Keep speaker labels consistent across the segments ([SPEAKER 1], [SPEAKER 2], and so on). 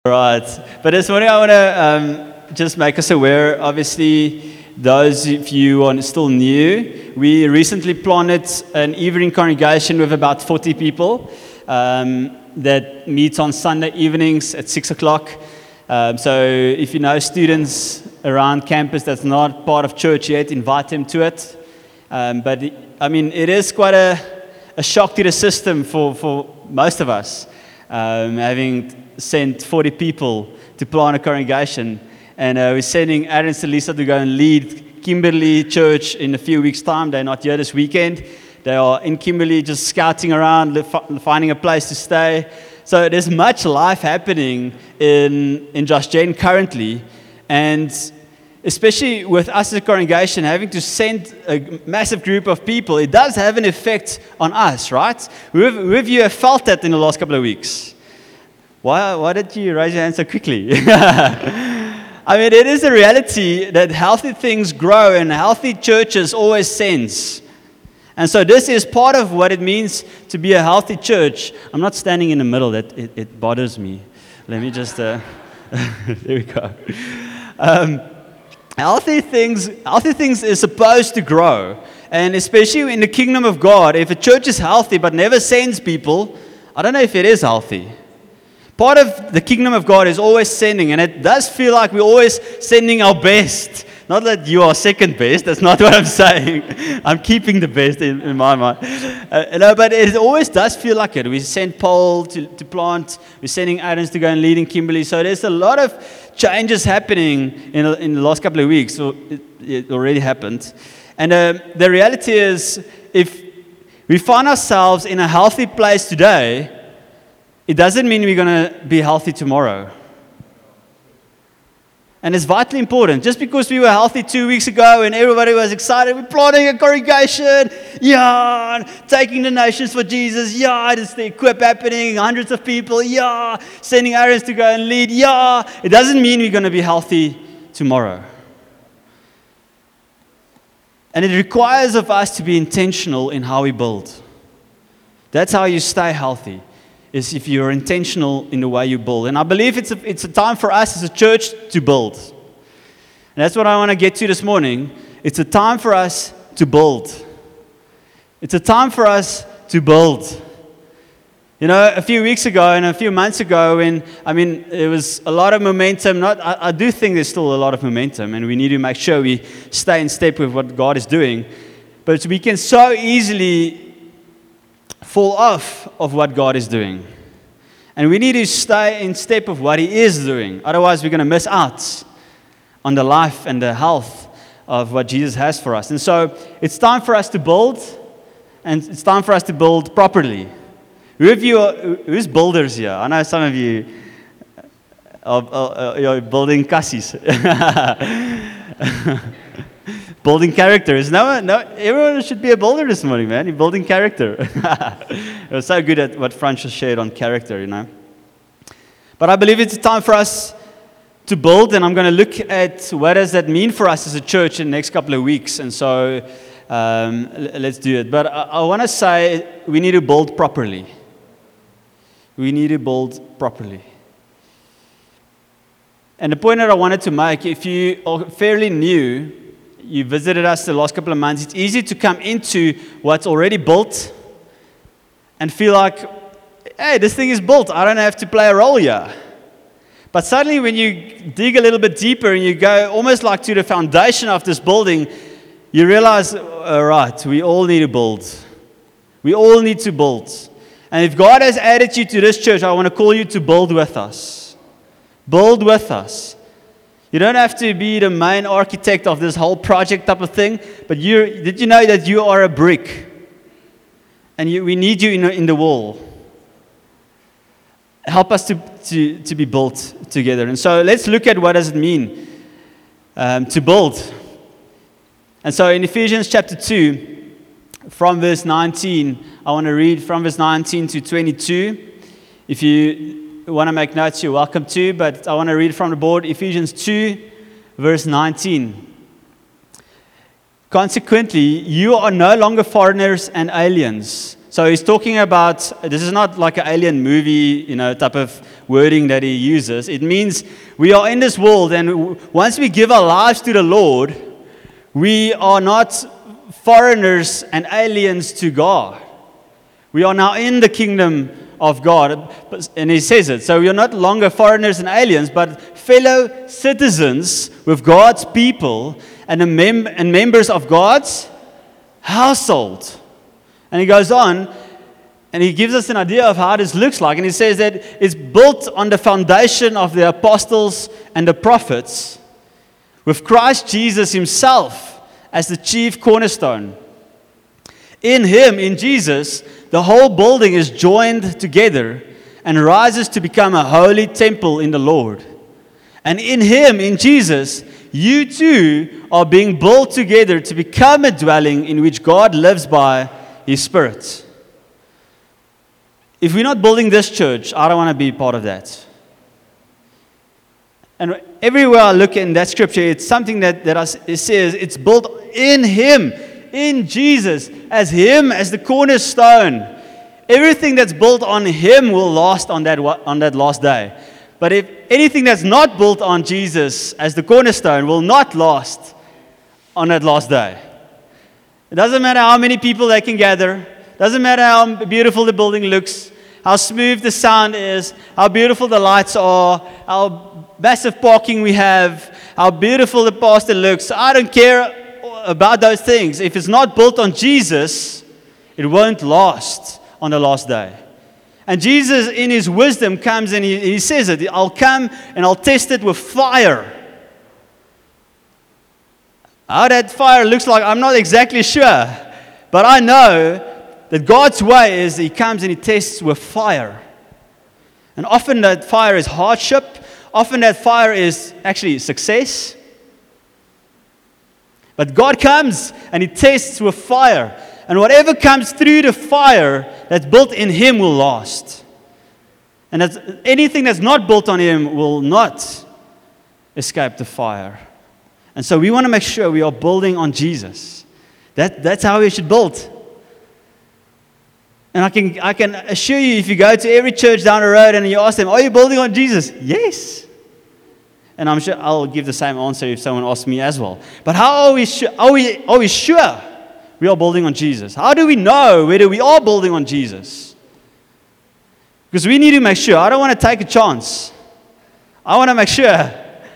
[SPEAKER 1] Right. But this morning I want to just make us aware, obviously, those of you who are still new, we recently planted an evening congregation with about 40 people that meets on Sunday evenings at 6 o'clock. So if you know students around campus that's not part of church yet, invite them to it. But I mean, it is quite a shock to the system for most of us, having sent 40 people to plant a congregation. And we're sending Aaron and Celisa to go and lead Kimberley Church in a few weeks' time. They're not here this weekend. They are in Kimberley just scouting around, finding a place to stay. So there's much life happening in Josh Jane currently. And especially with us as a congregation having to send a massive group of people, it does have an effect on us, right? Who of you have felt that in the last couple of weeks? Why did you raise your hand so quickly? I mean, it is a reality that healthy things grow and healthy churches always sense. And so this is part of what it means to be a healthy church. I'm not standing in the middle. It bothers me. Let me just, there we go. Healthy things is supposed to grow. And especially in the kingdom of God, if a church is healthy but never sends people, I don't know if it is healthy. Part of the kingdom of God is always sending, and it does feel like we're always sending our best. Not that you are second best, that's not what I'm saying. I'm keeping the best in my mind. No, but it always does feel like it. We send Paul to plant, we're sending Adams to go and lead in Kimberley. So there's a lot of changes happening in the last couple of weeks. So it already happened. And the reality is, if we find ourselves in a healthy place today, it doesn't mean we're going to be healthy tomorrow. And it's vitally important. Just because we were healthy 2 weeks ago and everybody was excited, we're planting a congregation, taking the nations for Jesus, there's the equip happening, hundreds of people, sending Aaron to go and lead, it doesn't mean we're going to be healthy tomorrow. And it requires of us to be intentional in how we build. That's how you stay healthy. Is if you're intentional in the way you build. And I believe it's a time for us as a church to build. And that's what I want to get to this morning. It's a time for us to build. It's a time for us to build. You know, a few weeks ago and a few months ago, there was a lot of momentum. I do think there's still a lot of momentum, and we need to make sure we stay in step with what God is doing. But we can so easily fall off of what God is doing. And we need to stay in step with what He is doing. Otherwise, we're going to miss out on the life and the health of what Jesus has for us. And so, it's time for us to build, and it's time for us to build properly. Who's builders here? I know some of you are building cassis. Building characters. No, everyone should be a builder this morning, man. You're building character. It was so good at what Franz just shared on character, you know. But I believe it's time for us to build, and I'm going to look at what does that mean for us as a church in the next couple of weeks. And so let's do it. But I want to say we need to build properly. We need to build properly. And the point that I wanted to make, if you are fairly new, you visited us the last couple of months, it's easy to come into what's already built and feel like, hey, this thing is built. I don't have to play a role here. But suddenly when you dig a little bit deeper and you go almost like to the foundation of this building, you realize, all right, we all need to build. We all need to build. And if God has added you to this church, I want to call you to build with us. Build with us. You don't have to be the main architect of this whole project type of thing, but did you know that you are a brick? And we need you in the wall. Help us to be built together. And so let's look at what does it mean to build. And so in Ephesians chapter 2, from verse 19, I want to read from verse 19 to 22. If you want to make notes, you're welcome to, but I want to read from the board, Ephesians 2, verse 19. Consequently, you are no longer foreigners and aliens. So he's talking about, this is not like an alien movie, type of wording that he uses. It means we are in this world, and once we give our lives to the Lord, we are not foreigners and aliens to God. We are now in the kingdom of God. And he says it. So we are not longer foreigners and aliens, but fellow citizens with God's people and members of God's household. And he goes on, and he gives us an idea of how this looks like. And he says that it's built on the foundation of the apostles and the prophets, with Christ Jesus himself as the chief cornerstone. In him, in Jesus, the whole building is joined together and rises to become a holy temple in the Lord. And in him, in Jesus, you too are being built together to become a dwelling in which God lives by His Spirit. If we're not building this church, I don't want to be part of that. And everywhere I look in that scripture, it's something that it says it's built in Him, in Jesus, as Him as the cornerstone. Everything that's built on Him will last on that last day. But if anything that's not built on Jesus as the cornerstone will not last on that last day. It doesn't matter how many people they can gather. It doesn't matter how beautiful the building looks, how smooth the sound is, how beautiful the lights are, how massive parking we have, how beautiful the pastor looks. I don't care about those things. If it's not built on Jesus, it won't last on the last day. And Jesus, in His wisdom, comes and He says it. I'll come and I'll test it with fire. How that fire looks like, I'm not exactly sure. But I know that God's way is He comes and He tests with fire. And often that fire is hardship. Often that fire is actually success. But God comes and He tests with fire. And whatever comes through the fire that's built in Him will last. And anything that's not built on Him will not escape the fire. And so we want to make sure we are building on Jesus. That's how we should build. And I can assure you, if you go to every church down the road and you ask them, are you building on Jesus? Yes. And I'm sure I'll give the same answer if someone asks me as well. But how are we sure? Are we sure we are building on Jesus? How do we know whether we are building on Jesus? Because we need to make sure. I don't want to take a chance. I want to make sure.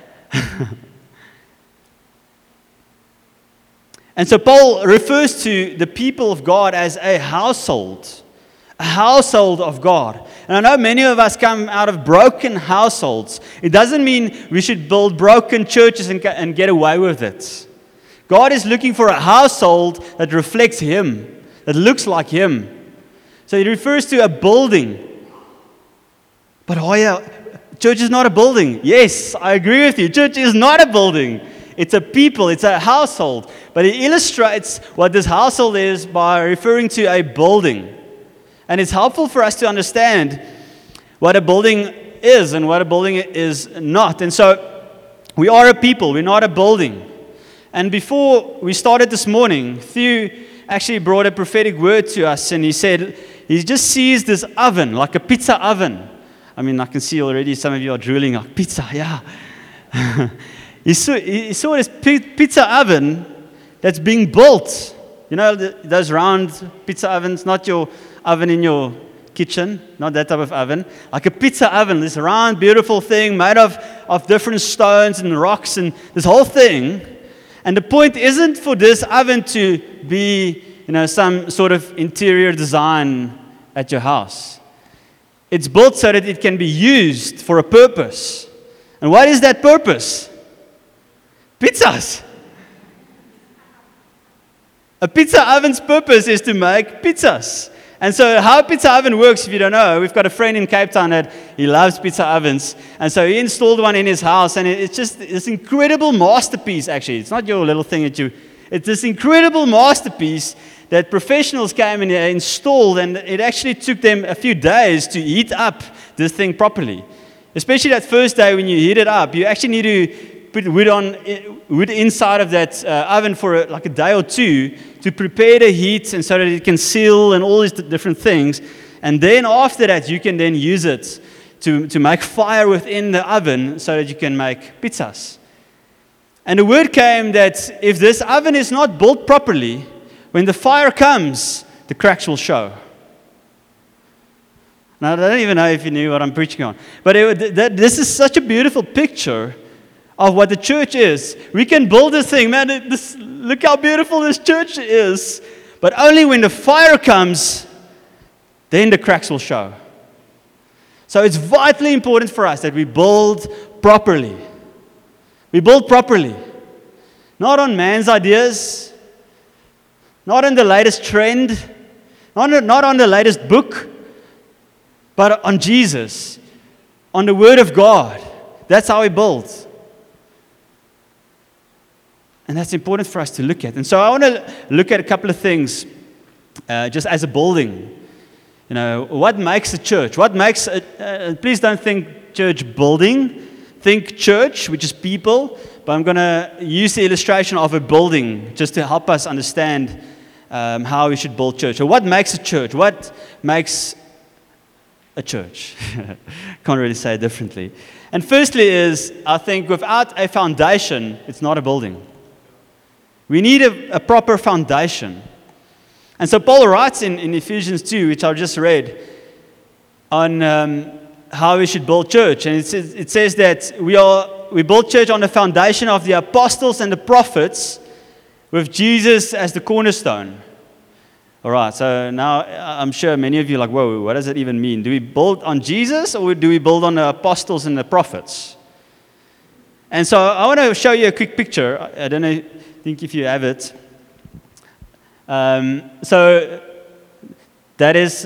[SPEAKER 1] And so Paul refers to the people of God as a household of God. And I know many of us come out of broken households. It doesn't mean we should build broken churches and get away with it. God is looking for a household that reflects Him, that looks like Him. So He refers to a building. But church is not a building. Yes, I agree with you. Church is not a building. It's a people, it's a household. But He illustrates what this household is by referring to a building. And it's helpful for us to understand what a building is and what a building is not. And so we are a people, we're not a building. And before we started this morning, Theo actually brought a prophetic word to us, and he said he just sees this oven, like a pizza oven. I mean, I can see already some of you are drooling, like, pizza, yeah. He saw this pizza oven that's being built. You know, those round pizza ovens, not your oven in your kitchen, not that type of oven. Like a pizza oven, this round, beautiful thing made of different stones and rocks and this whole thing. And the point isn't for this oven to be, some sort of interior design at your house. It's built so that it can be used for a purpose. And what is that purpose? Pizzas. A pizza oven's purpose is to make pizzas. And so how a pizza oven works, if you don't know, we've got a friend in Cape Town that he loves pizza ovens. And so he installed one in his house, and it's just this incredible masterpiece, actually. It's not your little thing it's this incredible masterpiece that professionals came and installed, and it actually took them a few days to heat up this thing properly. Especially that first day when you heat it up, you actually need to put wood inside of that oven for like a day or two to prepare the heat and so that it can seal and all these different things. And then after that, you can then use it to make fire within the oven so that you can make pizzas. And the word came that if this oven is not built properly, when the fire comes, the cracks will show. Now, I don't even know if you knew what I'm preaching on. But this is such a beautiful picture of what the church is. We can build this thing. Man, look how beautiful this church is. But only when the fire comes, then the cracks will show. So it's vitally important for us that we build properly. We build properly. Not on man's ideas. Not on the latest trend. Not on the latest book. But on Jesus. On the Word of God. That's how we build. And that's important for us to look at. And so I want to look at a couple of things just as a building. You know, what makes a church? What makes please don't think church building. Think church, which is people. But I'm going to use the illustration of a building just to help us understand how we should build church. So what makes a church? What makes a church? Can't really say it differently. And firstly is, I think without a foundation, it's not a building. We need a proper foundation. And so Paul writes in Ephesians 2, which I just read, on how we should build church. And it says that we build church on the foundation of the apostles and the prophets with Jesus as the cornerstone. All right, so now I'm sure many of you are like, whoa, what does it even mean? Do we build on Jesus or do we build on the apostles and the prophets? And so I want to show you a quick picture. I don't know, think if you have it. So that is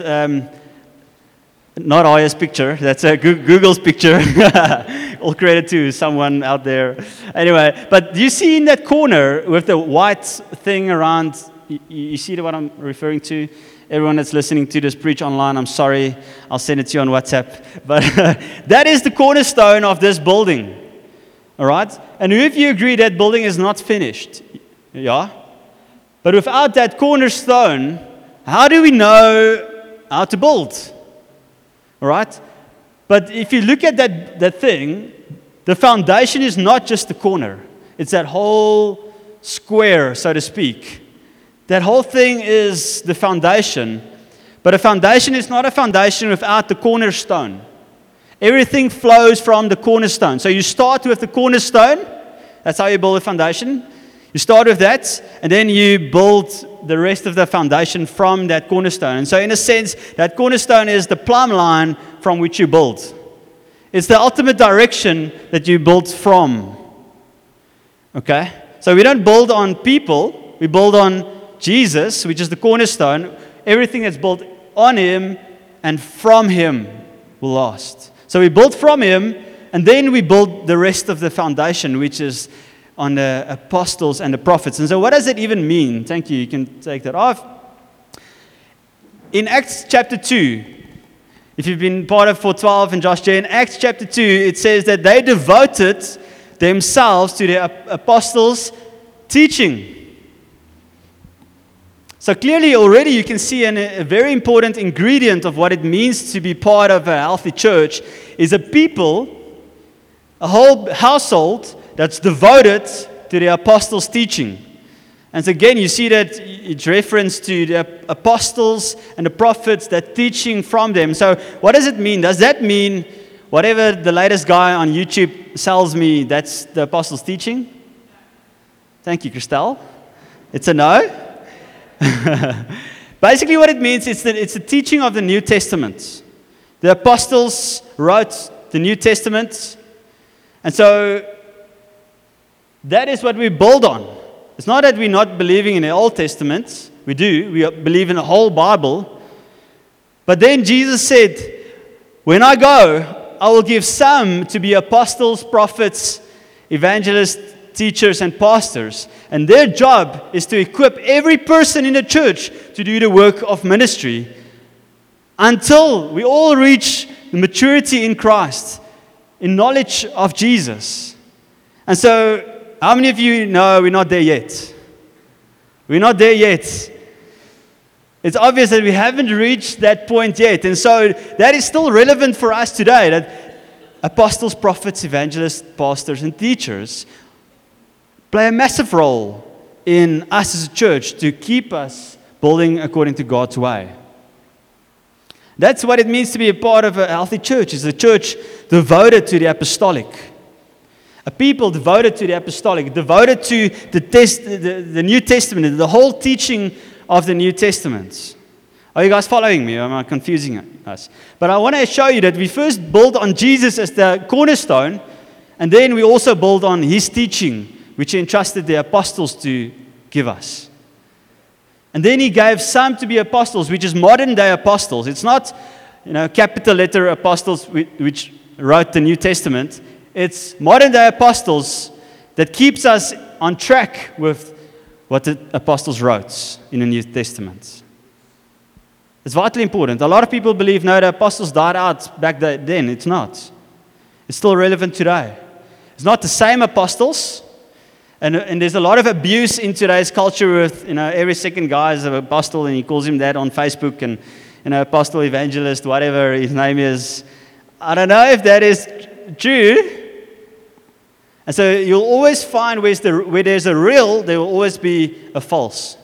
[SPEAKER 1] not Aya's picture. That's Google's picture. All credit to someone out there. Anyway, but do you see in that corner with the white thing around? You see what I'm referring to? Everyone that's listening to this preach online, I'm sorry. I'll send it to you on WhatsApp. But that is the cornerstone of this building. All right? And if you agree that building is not finished, yeah? But without that cornerstone, how do we know how to build? All right? But if you look at that thing, the foundation is not just the corner. It's that whole square, so to speak. That whole thing is the foundation. But a foundation is not a foundation without the cornerstone. Everything flows from the cornerstone. So you start with the cornerstone. That's how you build a foundation. You start with that, and then you build the rest of the foundation from that cornerstone. And so in a sense, that cornerstone is the plumb line from which you build. It's the ultimate direction that you build from. Okay? So we don't build on people. We build on Jesus, which is the cornerstone. Everything that's built on Him and from Him will last. So we build from Him, and then we build the rest of the foundation, which is on the apostles and the prophets. And so what does it even mean? Thank you. You can take that off. In Acts chapter 2, if you've been part of 412 and Josh J, in Acts chapter 2, it says that they devoted themselves to the apostles' teaching. So clearly already you can see a very important ingredient of what it means to be part of a healthy church is a people, a whole household that's devoted to the apostles' teaching. And so again, you see that it's reference to the apostles and the prophets, that teaching from them. So what does it mean? Does that mean whatever the latest guy on YouTube sells me, that's the apostles' teaching? Thank you, Christelle. It's a no. Basically what it means is that it's the teaching of the New Testament. The apostles wrote the New Testament. And so that is what we build on. It's not that we're not believing in the Old Testament. We do. We believe in the whole Bible. But then Jesus said, when I go, I will give some to be apostles, prophets, evangelists, teachers, and pastors. And their job is to equip every person in the church to do the work of ministry until we all reach the maturity in Christ, in knowledge of Jesus. And so, how many of you know we're not there yet? We're not there yet. It's obvious that we haven't reached that point yet. And so that is still relevant for us today, that apostles, prophets, evangelists, pastors, and teachers play a massive role in us as a church to keep us building according to God's way. That's what it means to be a part of a healthy church. It's a church devoted to the apostolic. A people devoted to the apostolic, devoted to the New Testament, the whole teaching of the New Testament. Are you guys following me? Or am I confusing us? But I want to show you that we first build on Jesus as the cornerstone, and then we also build on His teaching, which He entrusted the apostles to give us. And then He gave some to be apostles, which is modern day apostles. It's not, capital letter apostles which wrote the New Testament. It's modern day apostles that keeps us on track with what the apostles wrote in the New Testament. It's vitally important. A lot of people believe, no, the apostles died out back then. It's not. It's still relevant today. It's not the same apostles. And there's a lot of abuse in today's culture with, every second guy is an apostle and he calls him that on Facebook and, apostle, evangelist, whatever his name is. I don't know if that is true. And so you'll always find where there's a real, there will always be a false.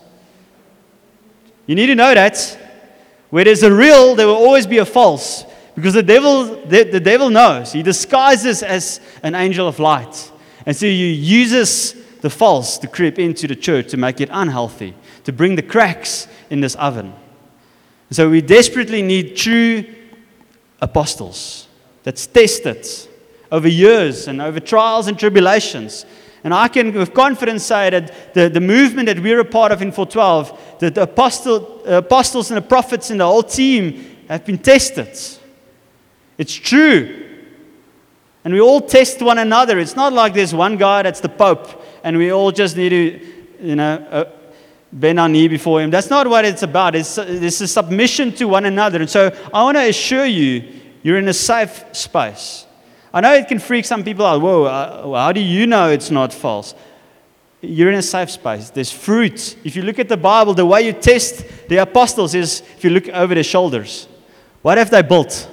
[SPEAKER 1] You need to know that. Where there's a real, there will always be a false. Because the devil knows. He disguises as an angel of light. And so he uses the false to creep into the church to make it unhealthy, to bring the cracks in this oven. And so we desperately need true apostles that's tested over years and over trials and tribulations. And I can with confidence say that the movement that we're a part of in 412, that the apostles and the prophets and the whole team have been tested. It's true. And we all test one another. It's not like there's one guy that's the Pope and we all just need to, bend our knee before him. That's not what it's about. It's a submission to one another. And so I want to assure you, you're in a safe space. I know it can freak some people out. Whoa, how do you know it's not false? You're in a safe space. There's fruit. If you look at the Bible, the way you test the apostles is if you look over their shoulders. What have they built?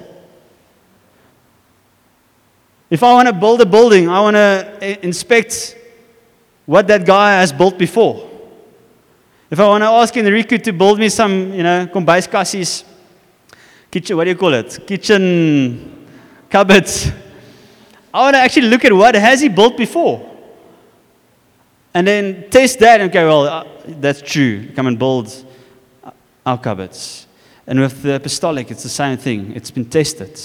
[SPEAKER 1] If I want to build a building, I want to inspect what that guy has built before. If I want to ask Enrico to build me some, kombuiskassies, kitchen cupboards, I want to actually look at what has he built before. And then test that and go, well, that's true. Come and build our cupboards. And with the apostolic, it's the same thing. It's been tested.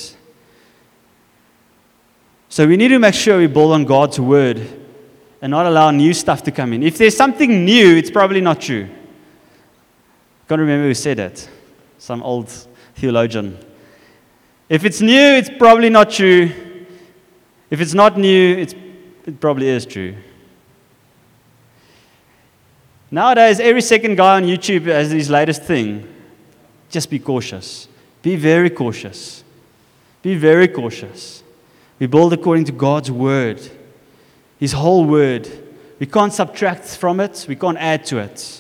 [SPEAKER 1] So we need to make sure we build on God's word and not allow new stuff to come in. If there's something new, it's probably not true. I can't remember who said that. Some old theologian. If it's new, it's probably not true. If it's not new, it probably is true. Nowadays, every second guy on YouTube has his latest thing. Just be cautious. Be very cautious. Be very cautious. We build according to God's word, His whole word. We can't subtract from it. We can't add to it.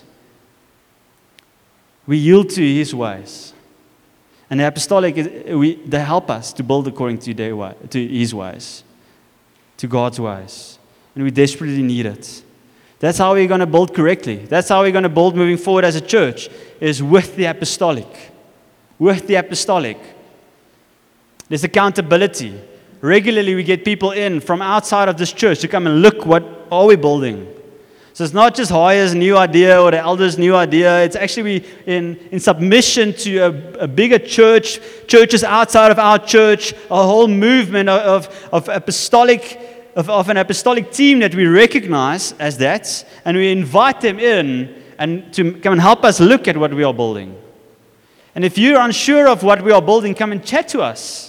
[SPEAKER 1] We yield to His ways. And the apostolic, they help us to build according to His ways, to God's ways. And we desperately need it. That's how we're going to build correctly. That's how we're going to build moving forward as a church, is with the apostolic. With the apostolic. There's accountability. Regularly we get people in from outside of this church to come and look, what are we building? So it's not just Hoya's new idea or the elders' new idea. It's actually in submission to a bigger church, churches outside of our church, a whole movement of an apostolic team that we recognize as that, and we invite them in and to come and help us look at what we are building. And if you're unsure of what we are building, come and chat to us.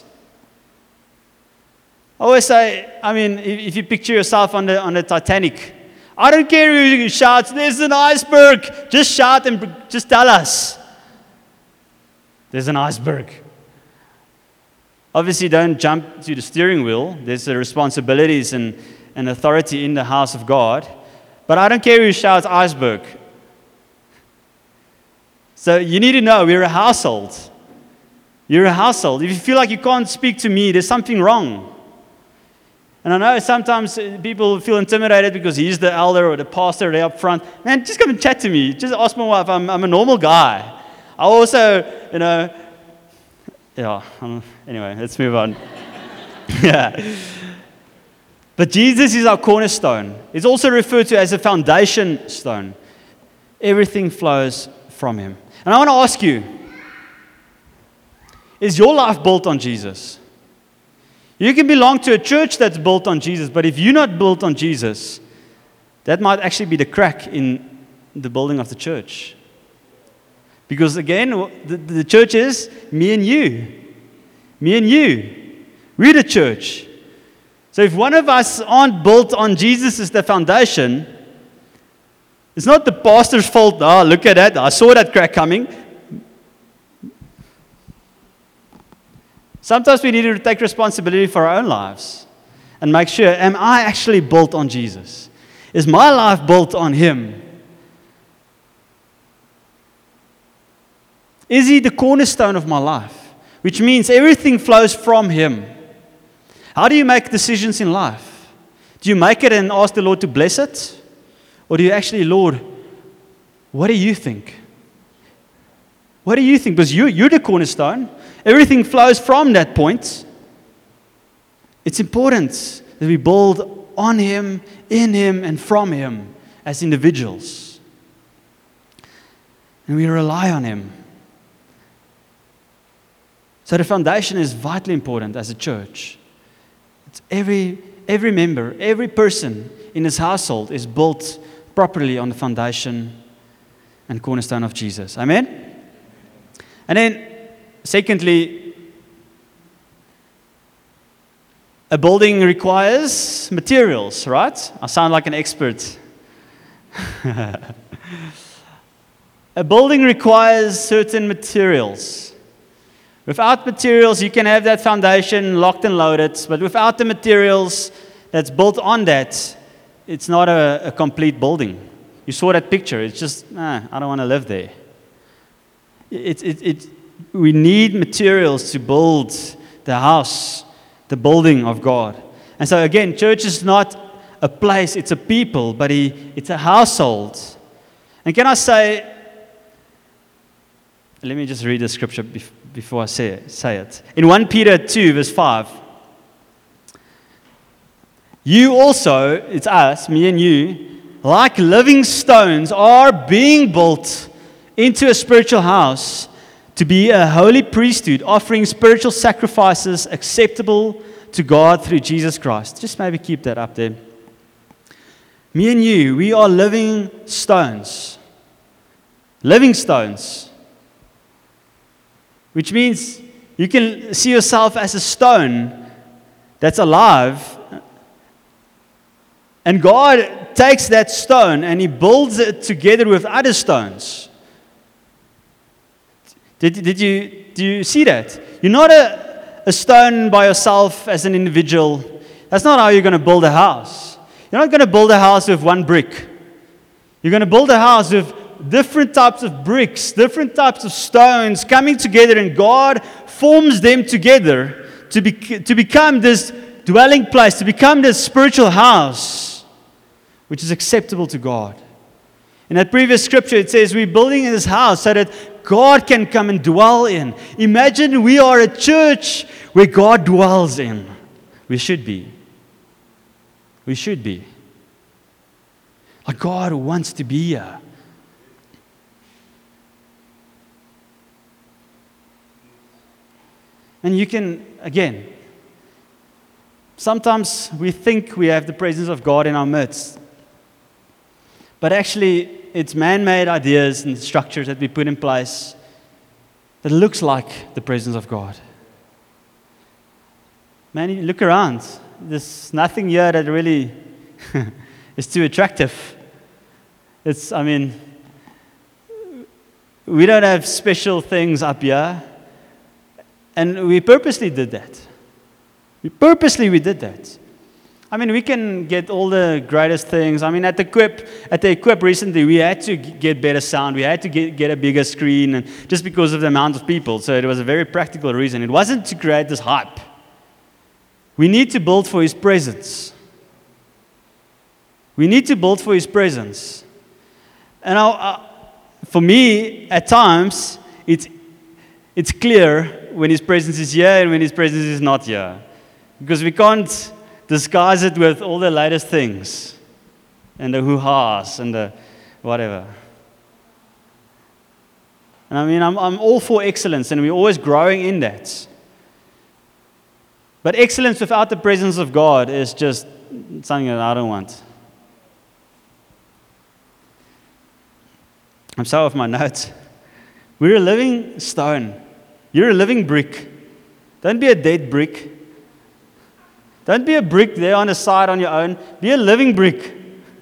[SPEAKER 1] I always say, if you picture yourself on the Titanic, I don't care who shouts, there's an iceberg. Just shout and just tell us. There's an iceberg. Obviously, don't jump to the steering wheel. There's the responsibilities and and authority in the house of God, but I don't care who shouts iceberg. So you need to know we're a household. You're a household. If you feel like you can't speak to me, there's something wrong. And I know sometimes people feel intimidated because he's the elder or the pastor there up front. Man, just come and chat to me. Just ask my wife. I'm a normal guy. I also, anyway, let's move on. Yeah. But Jesus is our cornerstone. It's also referred to as a foundation stone. Everything flows from him. And I want to ask you, is your life built on Jesus? You can belong to a church that's built on Jesus, but if you're not built on Jesus, that might actually be the crack in the building of the church. Because again, the church is me and you. Me and you. We're the church. So if one of us aren't built on Jesus as the foundation, it's not the pastor's fault. Oh, look at that. I saw that crack coming. Sometimes we need to take responsibility for our own lives and make sure, am I actually built on Jesus? Is my life built on him? Is he the cornerstone of my life? Which means everything flows from him. How do you make decisions in life? Do you make it and ask the Lord to bless it? Or do you actually, Lord, what do you think? What do you think? Because you're the cornerstone. Everything flows from that point. It's important that we build on him, in him, and from him as individuals. And we rely on him. So the foundation is vitally important as a church. It's every member, every person in his household is built properly on the foundation and cornerstone of Jesus. Amen? And then, secondly, a building requires materials, right? I sound like an expert. A building requires certain materials. Without materials, you can have that foundation locked and loaded, but without the materials that's built on that, it's not a complete building. You saw that picture. It's just, I don't want to live there. We need materials to build the house, the building of God. And so again, church is not a place, it's a people, but it's a household. And can I say, let me just read the scripture before I say it. In 1 Peter 2, verse 5, you also, it's us, me and you, like living stones, are being built into a spiritual house to be a holy priesthood, offering spiritual sacrifices acceptable to God through Jesus Christ. Just maybe keep that up there. Me and you, we are living stones. Living stones. Which means you can see yourself as a stone that's alive. And God takes that stone and he builds it together with other stones. Do you see that? You're not a stone by yourself as an individual. That's not how you're going to build a house. You're not going to build a house with one brick. You're going to build a house with different types of bricks, different types of stones coming together, and God forms them together to become this dwelling place, to become this spiritual house, which is acceptable to God. In that previous scripture, it says we're building this house so that God can come and dwell in. Imagine we are a church where God dwells in. We should be. We should be. Like God wants to be here. And you can, again, sometimes we think we have the presence of God in our midst. But actually, it's man-made ideas and structures that we put in place that looks like the presence of God. Man, you look around. There's nothing here that really is too attractive. We don't have special things up here. And we purposely did that. We did that. I mean, we can get all the greatest things. I mean, at the Equip recently, we had to get better sound. We had to get a bigger screen, and just because of the amount of people. So it was a very practical reason. It wasn't to create this hype. We need to build for His presence. We need to build for His presence. And for me, at times, it's clear when His presence is here and when His presence is not here. Because we can't disguise it with all the latest things and the hoo-has and the whatever. And I mean, I'm all for excellence, and we're always growing in that. But excellence without the presence of God is just something that I don't want. I'm sorry with my notes. We're a living stone. You're a living brick. Don't be a dead brick. Don't be a brick there on the side on your own. Be a living brick.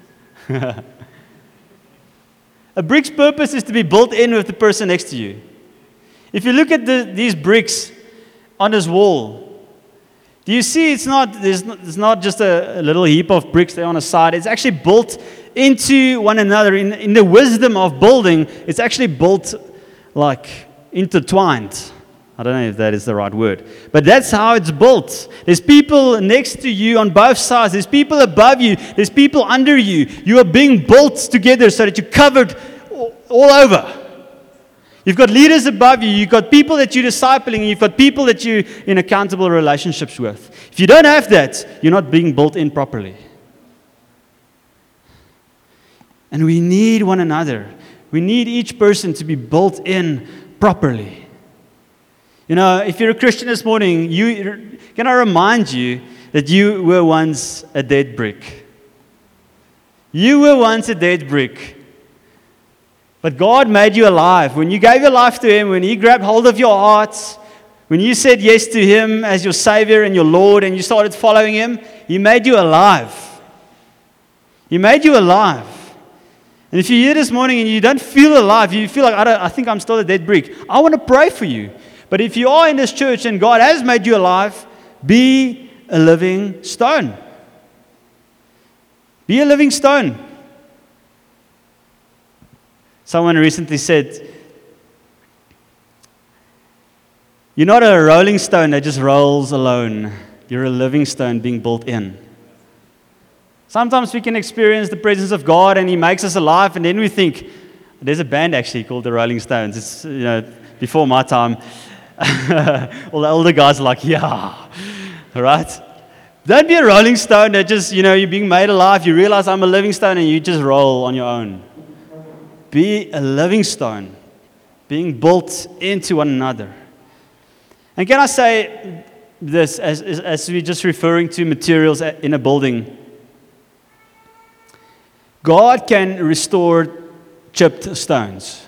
[SPEAKER 1] A brick's purpose is to be built in with the person next to you. If you look at these bricks on this wall, do you see it's not just a little heap of bricks there on the side. It's actually built into one another. In the wisdom of building, it's actually built like intertwined. I don't know if that is the right word. But that's how it's built. There's people next to you on both sides. There's people above you. There's people under you. You are being built together so that you're covered all over. You've got leaders above you. You've got people that you're discipling. You've got people that you're in accountable relationships with. If you don't have that, you're not being built in properly. And we need one another. We need each person to be built in properly. You know, if you're a Christian this morning, can I remind you that you were once a dead brick? You were once a dead brick. But God made you alive. When you gave your life to Him, when He grabbed hold of your heart, when you said yes to Him as your Savior and your Lord, and you started following Him, He made you alive. He made you alive. And if you're here this morning and you don't feel alive, you feel like, I think I'm still a dead brick, I want to pray for you. But if you are in this church and God has made you alive, be a living stone. Be a living stone. Someone recently said, you're not a rolling stone that just rolls alone. You're a living stone being built in. Sometimes we can experience the presence of God and He makes us alive, and then we think, there's a band actually called the Rolling Stones. It's before my time. All the older guys are like, yeah, right? Don't be a rolling stone that just, you're being made alive. You realize I'm a living stone and you just roll on your own. Be a living stone, being built into one another. And can I say this, as we're just referring to materials in a building, God can restore chipped stones.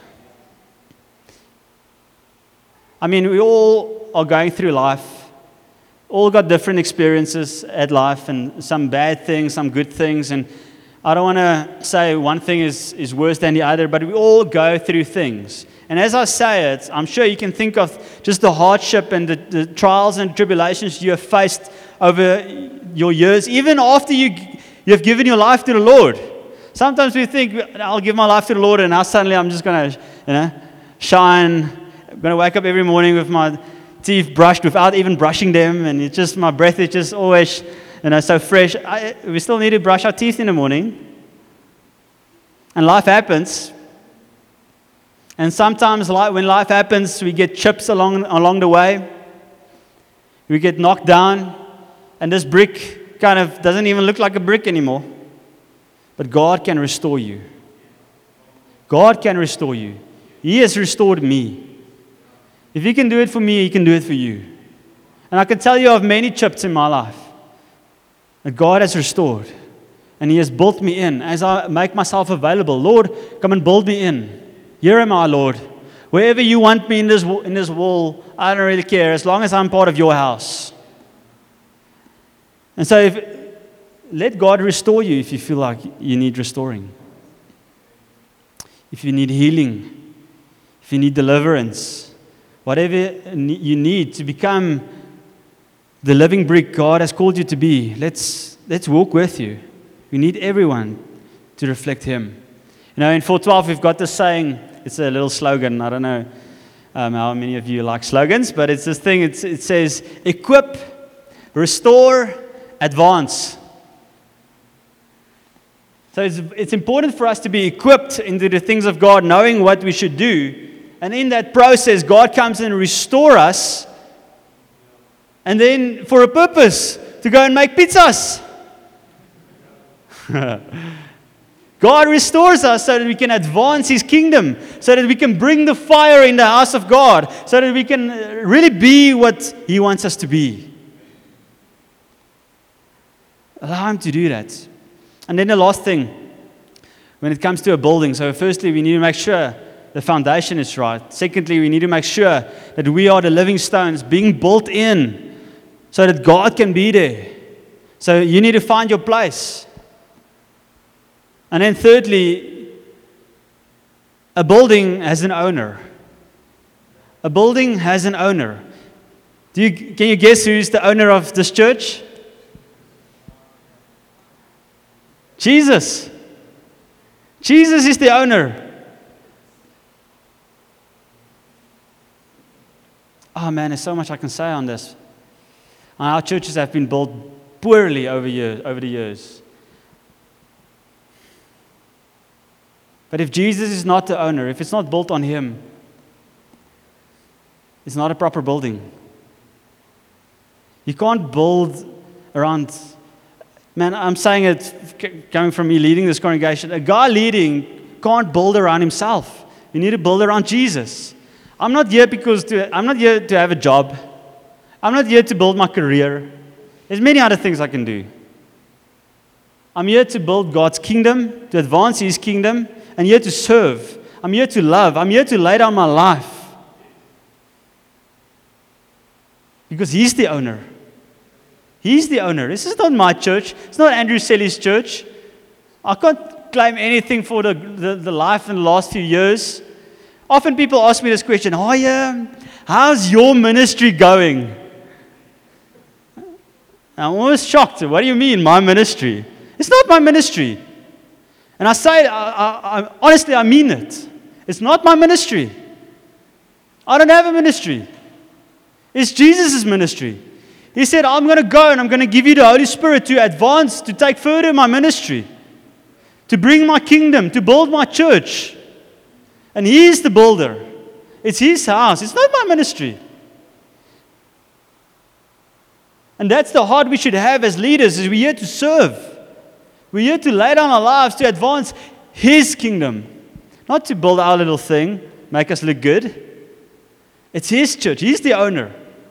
[SPEAKER 1] I mean, we all are going through life, all got different experiences at life, and some bad things, some good things, and I don't want to say one thing is worse than the other, but we all go through things. And as I say it, I'm sure you can think of just the hardship and the trials and tribulations you have faced over your years, even after you have given your life to the Lord. Sometimes we think, I'll give my life to the Lord, and now suddenly I'm just going to, shine. I'm going to wake up every morning with my teeth brushed without even brushing them, and it's just, my breath is just always, so fresh. We still need to brush our teeth in the morning. And life happens. And sometimes when life happens, we get chips along the way. We get knocked down, and this brick kind of doesn't even look like a brick anymore. But God can restore you. God can restore you. He has restored me. If He can do it for me, He can do it for you. And I can tell you of many chips in my life that God has restored. And He has built me in. As I make myself available, Lord, come and build me in. Here am I, Lord. Wherever you want me in this wall, I don't really care, as long as I'm part of your house. And so let God restore you if you feel like you need restoring. If you need healing, if you need deliverance, whatever you need to become the living brick God has called you to be, let's let's walk with you. We need everyone to reflect Him. You know, in 412, we've got this saying, it's a little slogan. I don't know how many of you like slogans, but it's this thing, it says, equip, restore, advance. So it's important for us to be equipped into the things of God, knowing what we should do. And in that process, God comes and restores us. And then for a purpose, to go and make pizzas. God restores us so that we can advance His kingdom, so that we can bring the fire in the house of God, so that we can really be what He wants us to be. Allow Him to do that. And then the last thing, when it comes to a building, so firstly, we need to make sure the foundation is right. Secondly, we need to make sure that we are the living stones being built in so that God can be there. So you need to find your place. And then thirdly, a building has an owner. A building has an owner. Can you guess who's the owner of this church? Jesus. Jesus is the owner. Oh man, there's so much I can say on this. Our churches have been built poorly over the years. But if Jesus is not the owner, if it's not built on Him, it's not a proper building. You can't build around. Man, I'm saying it coming from me leading this congregation. A guy leading can't build around himself. You need to build around Jesus. I'm not here to have a job. I'm not here to build my career. There's many other things I can do. I'm here to build God's kingdom, to advance His kingdom, and here to serve. I'm here to love. I'm here to lay down my life. Because He's the owner. He's the owner. This is not my church. It's not Andrew Selly's church. I can't claim anything for the life in the last few years. Often people ask me this question, oh yeah, how's your ministry going? I'm always shocked. What do you mean, my ministry? It's not my ministry. And I say, honestly, I mean it. It's not my ministry. I don't have a ministry. It's Jesus' ministry. He said, I'm going to go and I'm going to give you the Holy Spirit to advance, to take further my ministry, to bring my kingdom, to build my church. And He is the builder. It's His house. It's not my ministry. And that's the heart we should have as leaders, is we're here to serve. We're here to lay down our lives to advance His kingdom. Not to build our little thing, make us look good. It's His church. He's the owner.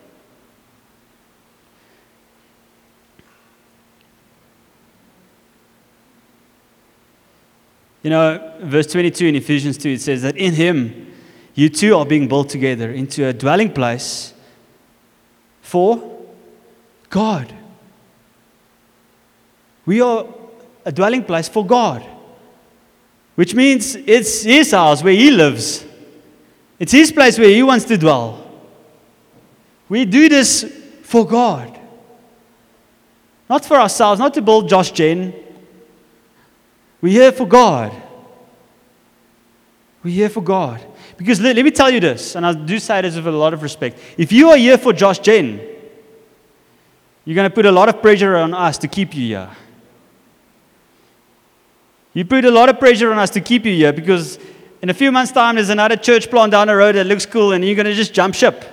[SPEAKER 1] You know, verse 22 in Ephesians 2, it says that in Him, you two are being built together into a dwelling place for God. We are a dwelling place for God, which means it's His house where He lives. It's His place where He wants to dwell. We do this for God. Not for ourselves, not to build Josh Jen. We're here for God. We're here for God. Because let me tell you this, and I do say this with a lot of respect. If you are here for Josh Jen, you're going to put a lot of pressure on us to keep you here. You put a lot of pressure on us to keep you here because in a few months' time, there's another church plant down the road that looks cool and you're going to just jump ship.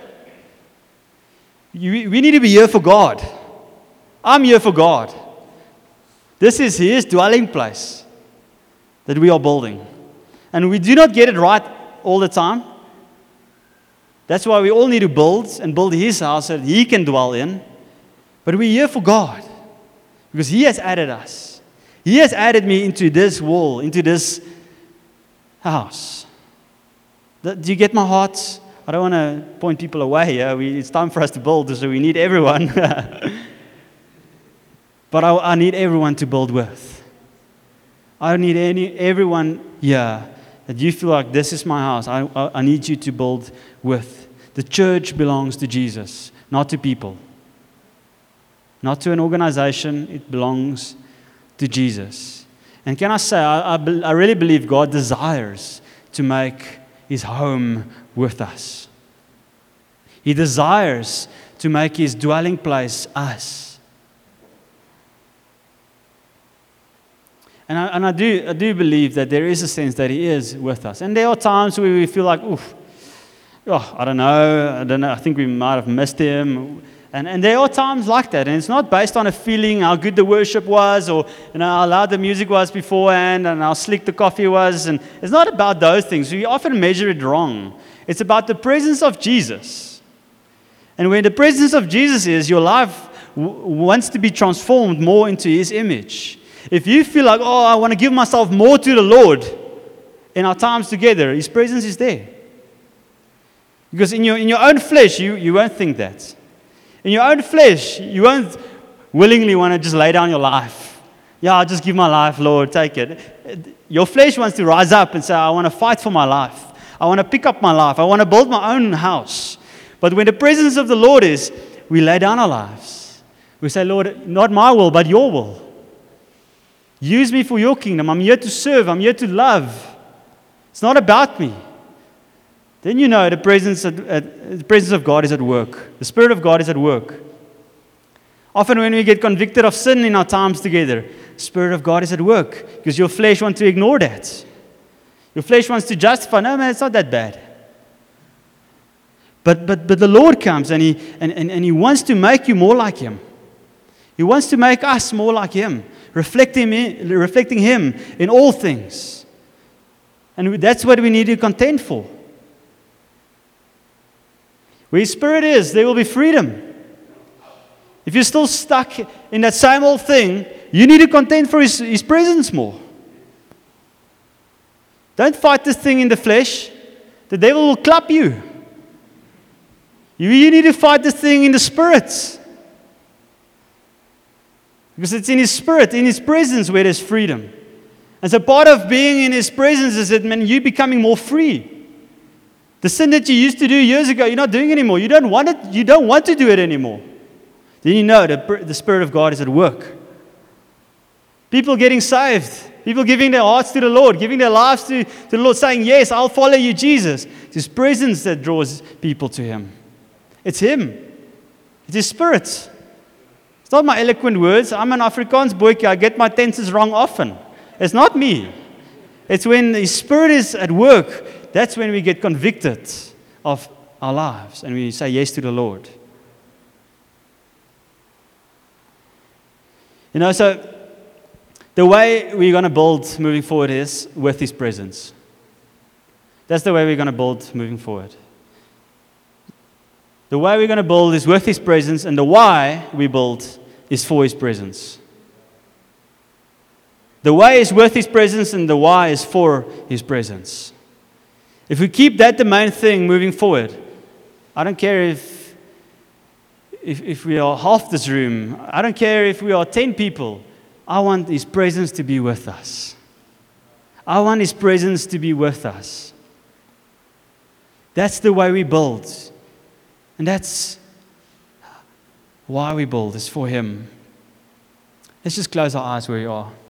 [SPEAKER 1] We need to be here for God. I'm here for God. This is His dwelling place that we are building. And we do not get it right all the time. That's why we all need to build and build His house so that He can dwell in. But we're here for God because He has added us. He has added me into this wall, into this house. Do you get my heart? I don't want to point people away. It's time for us to build, so we need everyone. But I need everyone to build with. I need everyone here that you feel like this is my house. I need you to build with. The church belongs to Jesus, not to people. not to an organization. It belongs to Jesus. And can I say, I really believe God desires to make His home with us. He desires to make His dwelling place us. And I do believe that there is a sense that He is with us. And there are times where we feel like, oof, oh, I don't know, I think we might have missed Him. And there are times like that, and it's not based on a feeling how good the worship was, or how loud the music was beforehand, and how slick the coffee was. And it's not about those things. We often measure it wrong. It's about the presence of Jesus. And when the presence of Jesus is, your life wants to be transformed more into His image. If you feel like, oh, I want to give myself more to the Lord in our times together, His presence is there. Because in your own flesh, you won't think that. In your own flesh, you won't willingly want to just lay down your life. Yeah, I'll just give my life, Lord, take it. Your flesh wants to rise up and say, I want to fight for my life. I want to pick up my life. I want to build my own house. But when the presence of the Lord is, we lay down our lives. We say, Lord, not my will, but your will. Use me for your kingdom. I'm here to serve. I'm here to love. It's not about me. Then you know the presence of God is at work. The Spirit of God is at work. Often when we get convicted of sin in our times together, the Spirit of God is at work because your flesh wants to ignore that. Your flesh wants to justify, no man, it's not that bad. But the Lord comes and He wants to make you more like Him. He wants to make us more like Him, reflecting Him in all things. And that's what we need to contend for. Where His Spirit is, there will be freedom. If you're still stuck in that same old thing, you need to contend for His presence more. Don't fight this thing in the flesh. The devil will clap you. You need to fight this thing in the Spirit. Because it's in His Spirit, in His presence, where there's freedom. And so part of being in His presence is that you becoming more free. The sin that you used to do years ago, you're not doing it anymore. You don't want it. You don't want to do it anymore. Then you know that the Spirit of God is at work. People getting saved. People giving their hearts to the Lord, giving their lives to the Lord, saying, yes, I'll follow you, Jesus. It's His presence that draws people to Him. It's Him. It's His Spirit. It's not my eloquent words. I'm an Afrikaans boyke. I get my tenses wrong often. It's not me. It's when His Spirit is at work. That's when we get convicted of our lives and we say yes to the Lord. So the way we're going to build moving forward is with His presence. That's the way we're going to build moving forward. The way we're going to build is with His presence, and the why we build is for His presence. The way is with His presence, and the why is for His presence. If we keep that the main thing moving forward, I don't care if we are half this room, I don't care if we are 10 people, I want His presence to be with us. I want His presence to be with us. That's the way we build. And that's why we build, is for Him. Let's just close our eyes where we are.